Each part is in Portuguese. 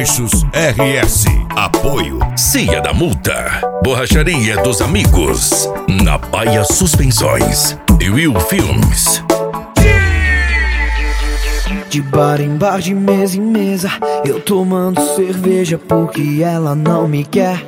Serviços RS. Apoio Ceia da Multa, Borracharia dos Amigos, Na Baia Suspensões e Will Filmes. De bar em bar, de mesa em mesa, eu tomando cerveja porque ela não me quer.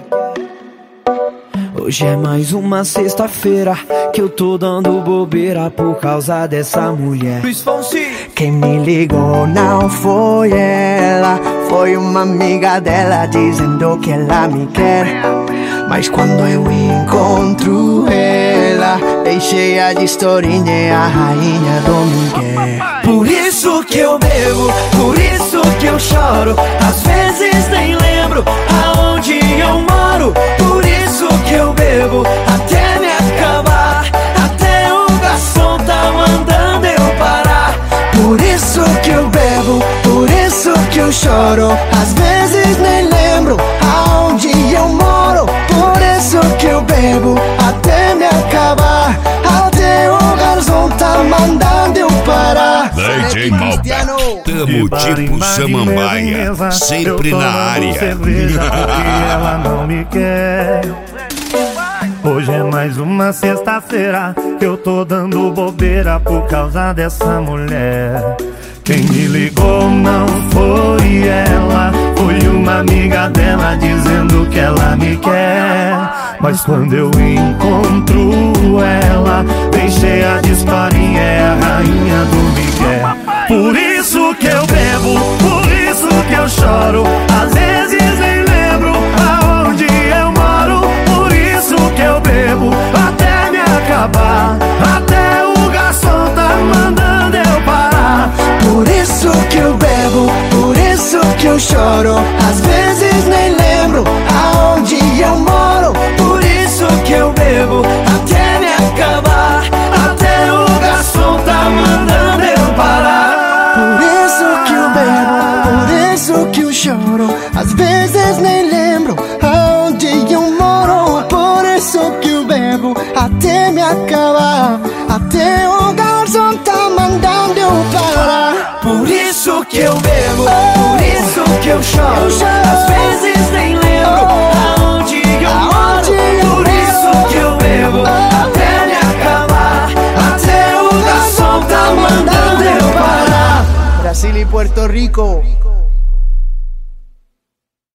Hoje é mais uma sexta-feira que eu tô dando bobeira por causa dessa mulher. Luiz Fonsi. Quem me ligou não foi ela, foi uma amiga dela dizendo que ela me quer. Mas quando eu encontro ela, bem cheia de historinha, é a rainha do Miguel. Por isso que eu bebo, por isso que eu choro, às vezes nem lembro aonde eu moro. Por isso que eu bebo até me acabar, até o garçom tá mandando eu parar. Por isso que eu bebo, por isso que eu choro, às vezes nem lembro aonde eu moro. Por isso que eu bebo até me acabar, até o garçom tá mandando eu parar. DJ Malba, tamo tipo Samambaia, sempre na área. Cerveja porque ela não me quer. Hoje é mais uma sexta-feira que eu tô dando bobeira por causa dessa mulher. Quem me ligou não foi ela, foi uma amiga dela dizendo que ela me quer. Mas quando eu encontro ela, bem cheia de historinha, é a rainha do Miguel. Por isso que eu bebo, por isso que eu choro, às vezes nem lembro aonde eu moro. Por isso que eu bebo até me acabar, até o garçom tá mandando eu parar. Por isso que eu bebo, por isso que eu choro, às vezes nem lembro aonde eu moro. Por isso que eu bebo até me acabar, até o garçom tá mandando eu parar. Por isso que eu bebo, por isso que eu choro, às vezes nem lembro aonde eu moro. Por isso que eu bebo até me acabar, até o garçom tá mandando eu parar. Por isso que eu bebo, por isso que eu choro, às vezes nem lembro aonde eu moro. Por isso que eu bebo até me acabar, até o garçom tá mandando eu parar. Brasil y Puerto Rico.